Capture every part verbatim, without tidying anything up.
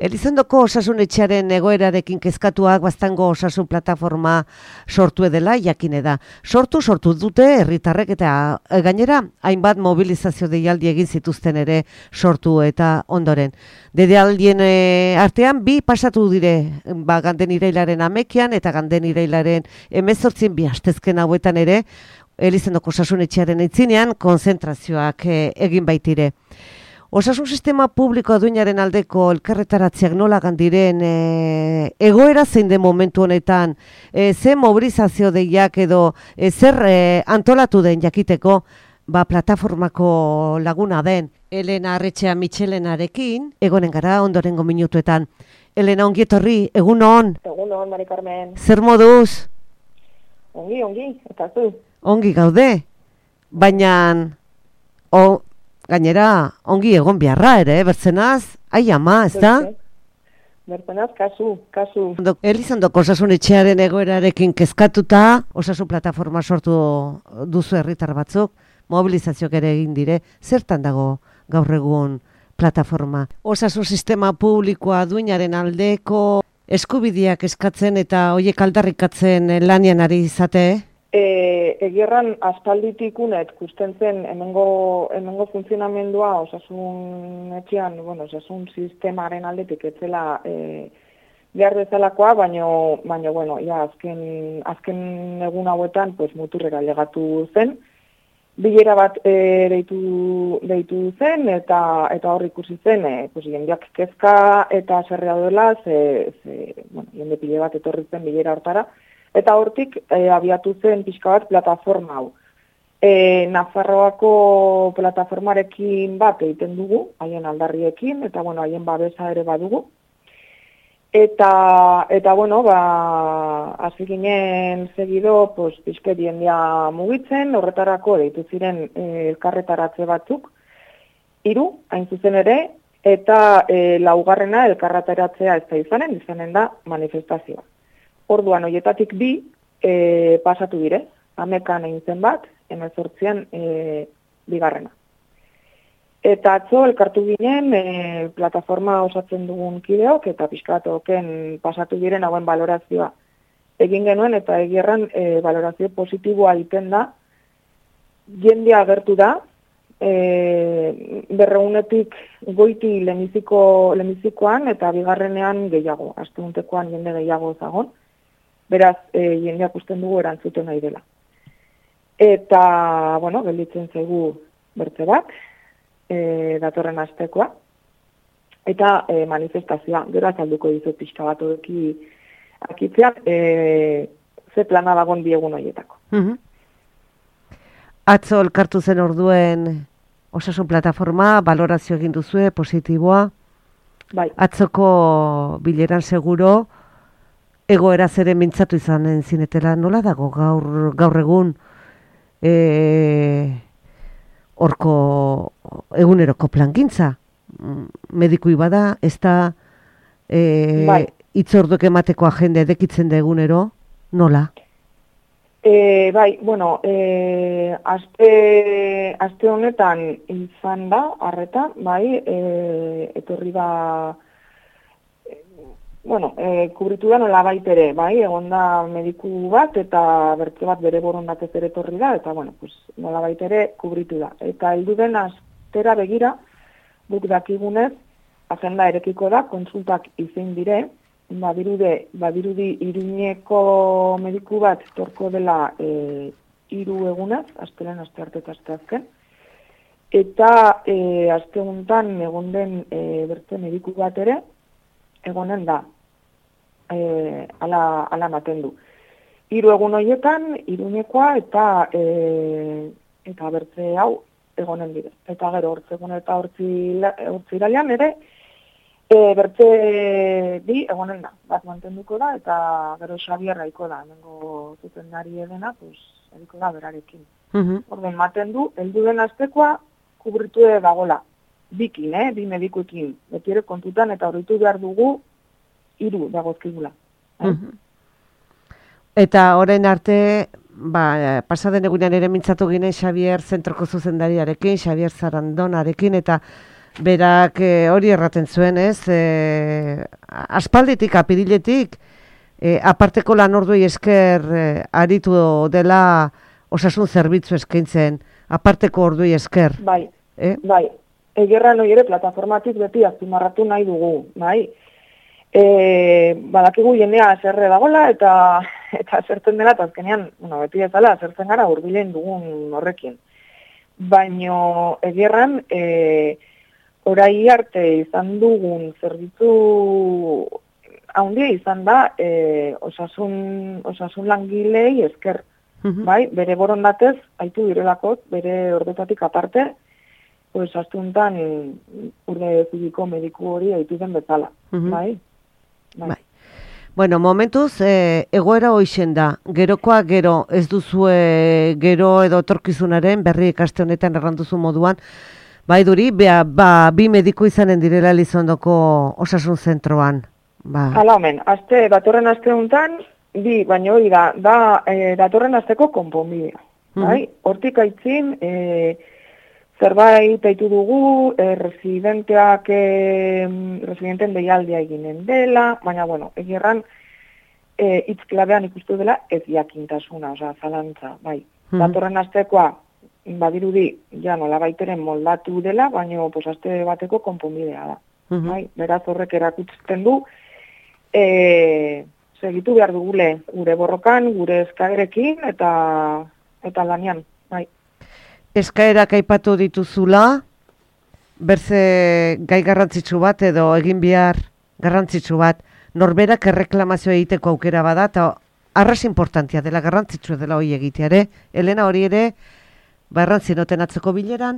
Elizondoko osasun etxearen egoerarekin kezkatuak baztango osasun plataforma sortu edela, jakine da. Sortu, sortu dute herritarrek eta gainera, hainbat mobilizazio deialdi egin zituzten ere sortu eta ondoren. Deialdien e, artean, bi pasatu dire, ba, ganden irailaren amekian eta ganden irailaren emezortzin bi astezken hauetan ere, Elizondoko osasun etxearen aitzinean konzentrazioak e, egin baitire. Osasun sistema publiko duinaren aldeko elkarretaratzeak nola gandiren e, egoera zein den momentu honetan, e, ze mobilizazio deiak edo e, zer e, antolatu den jakiteko, ba, plataformako laguna den Elena Arretxea Mitxelenarekin, egonen gara ondorengo minutuetan. Elena, ongi etorri, egun on? Egun on, Mari Carmen. Zer moduz? Ongi, ongi, eta zu? Ongi gaude, baina... O, gainera, ongi egon biharra ere, bertzenaz, ai ama, ez da? Bertzenaz, kasu, kasu. Elizondoko osasun etxearen egoerarekin kezkatuta, osasun plataforma sortu duzu herritar batzuk, mobilizazioak ere egin dire, zertan dago gaur egun plataforma? Osasun sistema publikoa duinaren aldeko eskubideak eskatzen eta hoiek aldarrikatzen lanian ari izate? E, egirran aspalditik unet kusten zen hemengo, hemengo funtzionamendua osasun etxean, bueno, osasun sistemaren aldetik etzela e, behar bezalakoa, baino, baino bueno, ja, azken, azken egun hauetan pues, muturrera legatu zen. Bilera bat e, deitu, deitu zen eta eta hor ikusi zen, e, pues, jendeak kezka eta zerrea duela, ze, ze, bueno, jende pile bat etorri zen bilera hortara, eta hortik e, abiatu zen pixka bat plataforma hau. E, Nafarroako plataformarekin bat egiten dugu, haien aldarriekin, eta bueno, haien babesa ere badugu. Eta, eta bueno, ba, hasi ginen segido, pues, pixke diendia mugitzen, horretarako deitu ziren e, elkarretaratze batzuk, hiru, hain zuzen ere, eta e, laugarrena elkarretaratzea ez da izanen, izanen da manifestazioa. Orduan, horietatik bi e, pasatu dire, amekan egin zen bat, hemezortzian e, bigarrena. Eta atzo elkartu ginen e, plataforma osatzen dugun kideok eta pixkatoken pasatu diren hauen balorazioa egin genuen eta egierran e, balorazio positiboa egiten da, jendea agertu da, e, berreunetik goiti lemiziko, lemizikoan eta bigarrenean gehiago, asteuntekoan jende gehiago zagon. Beraz, e, jendeak usten dugu erantzuten nahi dela. Eta, bueno, gelditzen zaigu bertze bat, e, datorren astekoa, eta e, manifestazioa, gero azalduko dizut pixka bat horreki akitzeak, e, ze plana dagoen biegun horietako. Mm-hmm. Atzo elkartu zen orduen osasun plataforma, balorazio egin duzue, positiboa. Bai. Atzoko bileran seguro, egoera zere mintzatu izanen zinetela, nola dago gaur, gaur egun e, orko eguneroko plangintza? Medikui bada, ez da e, bai. Itzorduek emateko agende edekitzen da egunero, nola? E, bai, bueno, e, aste, aste honetan izan da, arreta, bai, e, etorri da, bueno, e, kubritu da nola baitere, bai, egon da mediku bat eta bertze bat bere borondatez ere etorri da, eta, bueno, pues, nola baitere kubritu da. Eta heldu den astera begira, guk dakigunez, agenda erekiko da, konsultak izin dire, Badirude, badirudi Iruñeko mediku bat torko dela e, hiru egunaz, astelen, aste arte eta aste azken. Eta e, aste honetan egon den e, bertze mediku bat ere, egonen da, e, ala, ala maten du. Hiru egun horietan, Iruñekoa eta e, eta bertze hau egonen dire. Eta gero, hortzegun eta hortziralian ere, E, bertze bi egonen da, bat mantenduko da, eta gero Xabier raiko da, nengo zuzendari edena, pues, eriko da berarekin. Uh-huh. Orden, maten du, heldu den astekoa, kubritu dagola, bikin, eh, bi medikuekin, beti ere kontutan, eta horretu behar dugu, hiru dagozkigula. Eh? Uh-huh. Eta orain arte, ba, pasaden egunean ere mintzatu ginen Xabier zentroko zuzendariarekin, Xabier Zarandonarekin, eta berak e, hori erraten zuen, ez? E, aspalditik, apiriletik, e, aparteko lan orduei esker e, aritu dela osasun zerbitzu eskaintzen, aparteko orduei esker. Bai, eh? bai. Egerran hori ere plataformatik beti azpimarratu nahi dugu, bai. E, badakigu jendea zerre dagoela eta eta zertzen dela, eta azkenean, bueno, beti ezala, zertzen gara hurbilen dugun horrekin. Baino egerran, e, orai arte izan dugun zerbitzu handia izan da e, osasun, osasun langilei esker, uh-huh. bai, bere borondatez, haitu direlakot, bere ordetatik aparte, pues astuntan urde zibiko mediku hori haitu den bezala, uh-huh. bai? Bai. Bai. Bueno, momentuz, e, egoera hoixen da. Gerokoa gero ez duzue gero edo etorkizunaren berri ikaste honetan erranduzu moduan, bai duri, bea, ba, bi mediku izanen direla Elizondoko osasun zentroan. Ba. Hala omen, aste, datorren aste honetan, bi, baina hori da, da e, datorren asteko konponbidea. Uh-huh. Bai? Hortik aitzin, e, zerbait aitu dugu, e, residenteak, e, residenten deialdia eginen dela, baina, bueno, egirran, e, hitz klabean ikustu dela ez jakintasuna, oza, zalantza, bai. Uh-huh. Datorren astekoa, badirudi, ja nola baiteren moldatu dela, baina, pues, aste bateko konponbidea da. Uh-huh. Bai? Beraz horrek erakutzen du, e, segitu behar dugule gure borrokan, gure eskaerekin, eta, eta lanian, bai. Eskaerak aipatu dituzula, berze gai garrantzitsu bat edo egin behar garrantzitsu bat, norberak erreklamazio egiteko aukera bada, eta arras importantia dela, garrantzitsu dela hori egitea ere. Elena, hori ere, barrantzi noten atzeko bileran?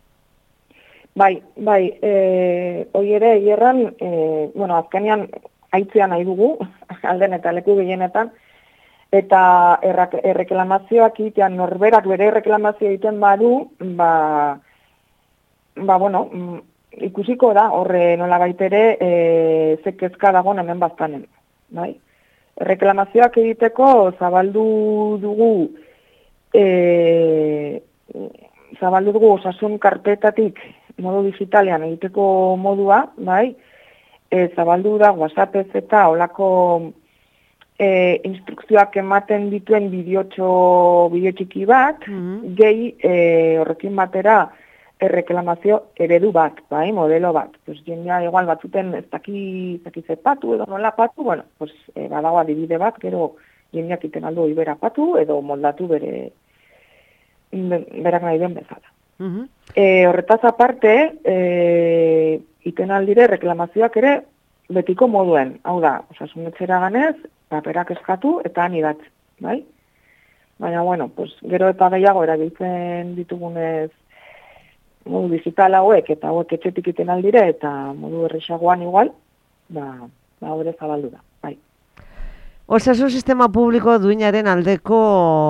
Bai, bai, e, hori ere, hierran, e, bueno, azkenean haitzean nahi dugu, alden eta leku gehienetan, eta erreklamazioak egitean, norberak bere erreklamazio egiten badu, ba, ba bueno, ikusiko da, horre nola baitere, e, zekezka dagoen hemen baztanen. Bai? Erreklamazioak egiteko zabaldu dugu, e, zabaldu dugu osasun karpetatik modu digitalean egiteko modua, bai? E, zabaldu da WhatsAppez eta olako E, instrukzioak ematen dituen bideotxo, bideo txiki bat, mm-hmm. gehi e, horrekin batera erreklamazio eredu bat, bai, modelo bat. Pues jendea igual batzuten ez daki, ez daki zepatu edo nola patu, bueno, pues e, badago adibide bat, gero jendeak iten aldo ibera patu edo moldatu bere berak nahi den bezala. Mm-hmm. E, horretaz aparte, e, iten aldire reklamazioak ere betiko moduen, hau da, osasunetxera ganez, paperak eskatu eta anidatz, bai? Baina, bueno, pues, gero eta gehiago erabiltzen ditugunez modu digital hauek eta hauek etxetik iten aldire eta modu errexagoan igual, ba, ba hori zabaldu da, bai. Osasun sistema publiko duinaren aldeko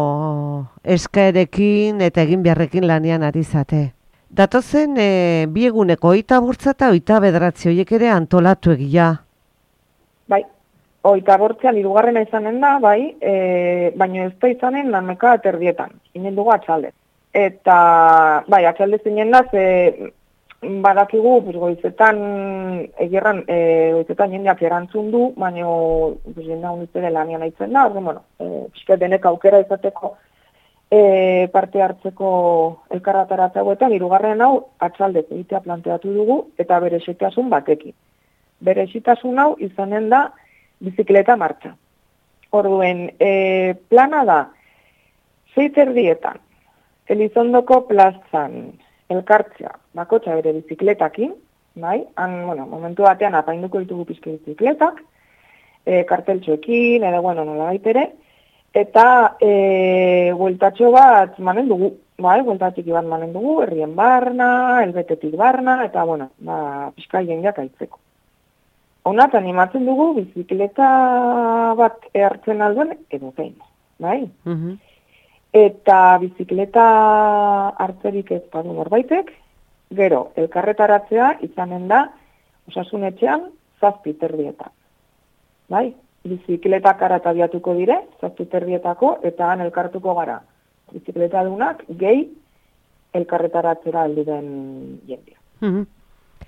eskaerekin eta egin beharrekin lanian ari zate. Datozen e, bi eguneko oita bortza eta oita bederatzi horiek ere antolatu egia. Bai, oita bortzean hirugarrena izanen da, bai, e, baina ez da izanen nameka aterdietan, inen dugu atxalde. Eta, bai, atxalde zinen da, ze badakigu, pues, goizetan, egerran, e, goizetan jendeak erantzun du, baina pues, jendea unitzere lanian aitzen da, orduan, bueno, e, pixka denek aukera izateko, E, parte hartzeko elkarrataratza hauetan, hirugarren hau atxaldez egitea planteatu dugu eta bere esitasun batekin. Bere esitasun hau izanen da bizikleta martxa. Orduen, e, plana da, sei erdietan, Elizondoko plazan elkartzea bakotxa bere bizikletakin, bai? Han, bueno, momentu batean apainduko ditugu pizke bizikletak, e, karteltxoekin, edo, bueno, nola baitere, eta e, bueltatxo bat manen dugu, bai, bueltatxik bat manen dugu, herrien barna, elbetetik barna, eta, bueno, ba, pixka jendeak aitzeko. Honat, animatzen dugu, bizikleta bat ehartzen alduen, edo zein, bai? Uh-huh. Eta bizikleta hartzerik ez badu norbaitek, gero, elkarretaratzea izanen da, osasunetxean, zazpi terdietan, bai? Bizikletak arata biatuko dire, zazpi terdietako, eta han elkartuko gara. Bizikleta dunak, gehi, elkarretaratzera aldi den jendea. Mm-hmm.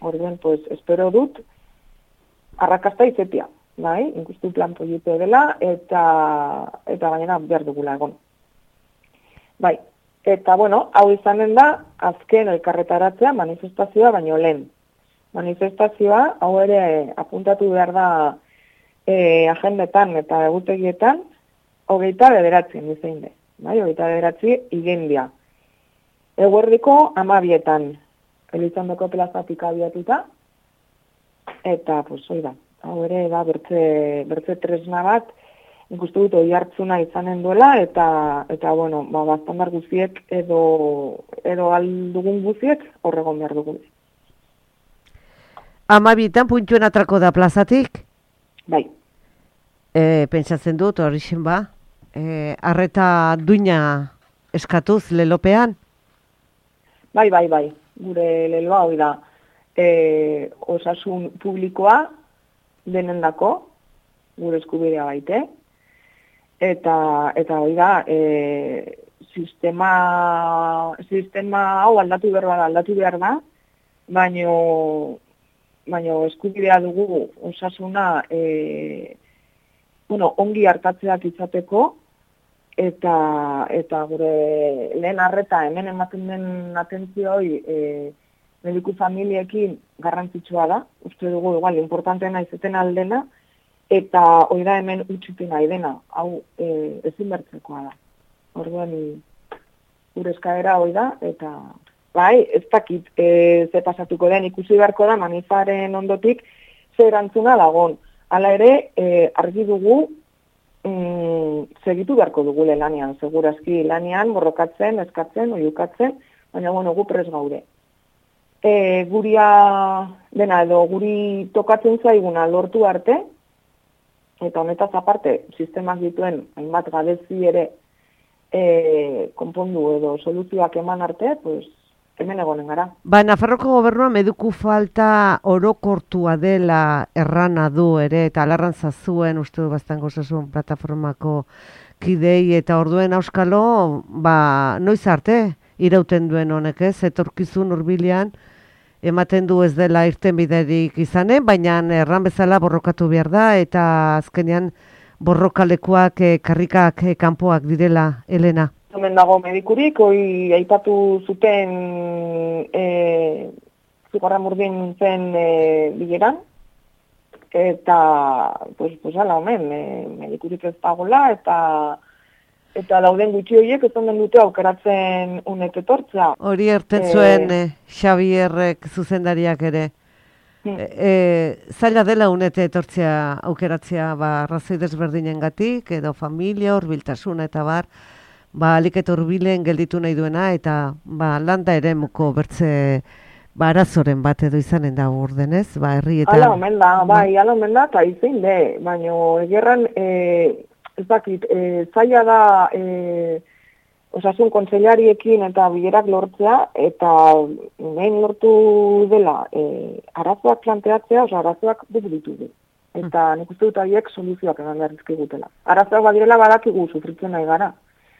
Orduan, pues, espero dut, arrakasta izetia, bai, ikustu plan polito dela, eta, eta gainera behar dugula egon. Bai, eta, bueno, hau izanen da, azken elkarretaratzea manifestazioa baino lehen. Manifestazioa, hau ere apuntatu behar da e, agendetan eta egutegietan, hogeita bederatzen izein de, bai, hogeita bederatzi igendia. Eguerdiko amabietan, Elizondoko plazatik abiatuta, eta, pues, hoi da, hau ere da bertze, bertze tresna bat, ikustu dut hori hartzuna izanen duela, eta, eta bueno, ba, baztandar guziek edo, edo aldugun guziek horregon behar dugu. Amabietan puntuen atrako da plazatik? Bai. E, pentsatzen dut, hori zen ba, e, arreta duina eskatuz lelopean? Bai, bai, bai. Gure leloa hori da, e, osasun publikoa denendako, gure eskubidea baite, eta eta hori da, e, sistema, sistema hau aldatu behar da, aldatu behar da, baino, baino eskubidea dugu osasuna e, bueno, ongi hartatzeak izateko, eta eta gure lehen arreta hemen ematen den atentzioi e, mediku familiekin garrantzitsua da, uste dugu igual importanteena izeten aldena, eta hori da hemen utzitu nahi dena, hau e, ezin bertzekoa da. Orduan gure eskaera hori da, eta bai, ez dakit e, ze pasatuko den, ikusi beharko da manifaren ondotik ze erantzuna dagon. Hala ere, e, argi dugu, Mm, segitu beharko dugule lanean, segurazki lanean, borrokatzen, eskatzen, oiukatzen, baina bueno, gu prest gaude. E, guria dena edo guri tokatzen zaiguna lortu arte, eta honetaz aparte, sistemak dituen hainbat gabezi ere e, konpondu edo soluzioak eman arte, pues, hemen egonen gara. Ba, Nafarroko gobernua mediku falta orokortua dela errana du ere, eta alarrantza zuen, uste du Baztango Osasun Plataformako kidei, eta orduen auskalo, ba, noiz arte irauten duen honek ez, etorkizun hurbilean ematen du ez dela irtenbiderik izanen, baina erran bezala borrokatu behar da, eta azkenean borrokalekuak, eh, karrikak, eh, kanpoak direla, Elena. Hemen dago medikurik, hoi aipatu zuten e, zigorra murdin zen e, bileran, eta, pues, pues ala, hemen, e, medikurik ez dagoela, eta eta dauden gutxi horiek ez onden dute aukeratzen unet etortzea. Hori erten zuen e, Xabierrek zuzendariak ere. Hmm. E, e, zaila dela unete etortzea aukeratzea, ba, arrazoi desberdinengatik, edo familia, hurbiltasuna eta bar, ba, aliket hurbilen gelditu nahi duena, eta ba, landa ere muko bertze ba, arazoren bat edo izanen da urdenez, ba, herrietan. Hala omen da, bai, hala omen da, eta izin de, baina egerran, e, ez dakit, e, zaila da e, osasun kontseilariekin eta bilerak lortzea, eta nahin lortu dela e, arazoak planteatzea, oza, arazoak dut ditugu. Eta nik uste dut horiek soluzioak eman behar dizkigutela. Arazoak badirela badakigu sufritzen nahi gara.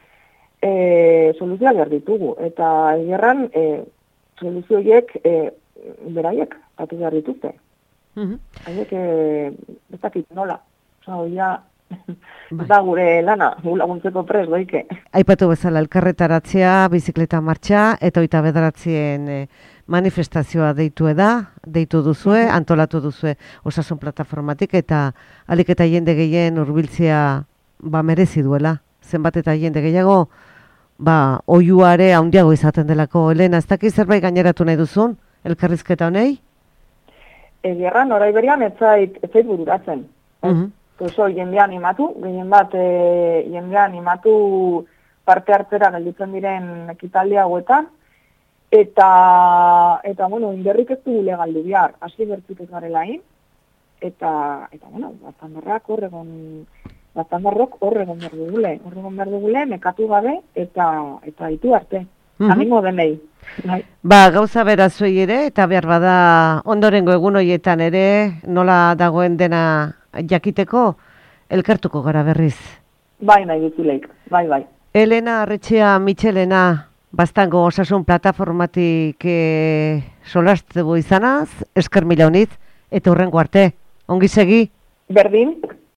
E, soluzioak behar ditugu, eta egerran e, soluzioiek e, beraiek batu behar dituzte. Mm-hmm. Haiek e, ez dakit nola, oza, oia, ez da gure lana, gu laguntzeko pres, doike. Aipatu bezala elkarretaratzea, bizikleta martxa, eta oita bederatzien e, manifestazioa deitu eda, deitu duzue, mm-hmm. antolatu duzue Osasun Plataformatik, eta alik eta jende gehien hurbiltzea ba, merezi duela. Zenbat eta jende gehiago, ba, oiuare handiago izaten delako. Elena, ez dakiz zerbait gaineratu nahi duzun, elkarrizketa honei? Egerran, orai berian, ez zait, ez zait bururatzen. Uh-huh. Oso, jendea animatu, gehien bat, e, jendea animatu parte hartzera gelditzen diren ekitaldi hauetan, eta, eta bueno, inderrik ez du legaldu bihar, hasi bertzik ez garelain, eta, eta bueno, batzandarrak horregon, batzandarrok horregon behar dugule, horregon behar dugule, mekatu gabe, eta, eta itu arte, uh-huh. Animo denei. Bai. Ba, gauza berazuei ere, eta behar bada ondorengo egun horietan ere, nola dagoen dena jakiteko, elkartuko gara berriz. Bai, nahi duzuleik, bai, bai. Elena Arretxea Mitxelena, Bastango osasun plataformatik e, solastebo izanaz, esker mila honit, eta hurrengo arte, ongi segi? Berdin.